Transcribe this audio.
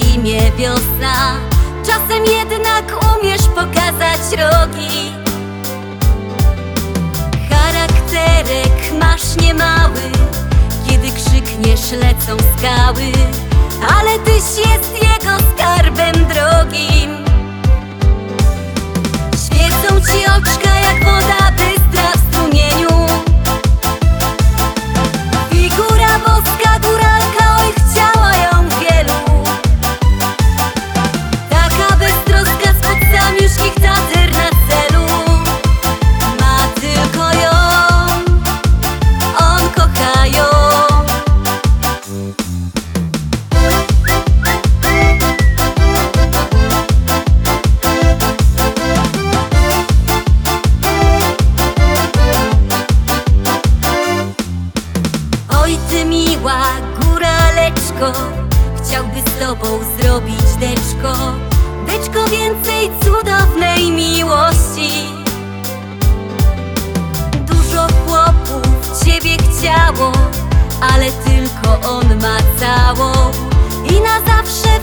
imię wiosna. Czasem jednak umiesz pokazać rogi. Charakterek masz niemały, kiedy krzykniesz lecą skały, ale tyś jest jego skarbem drogim. Świecą ci oczka jak woda bystra w strumieniu. Figura boska góralka, oj chciała ją wielu. Taka beztroska spod samiuszkich Tater na celu. Ma tylko ją, on kocha ją. Oj ty miła góraleczko, chciałby z tobą zrobić deczko. Deczko, więcej cudownej miłości. Dużo chłopów ciebie chciało, ale tylko on ma całą i na zawsze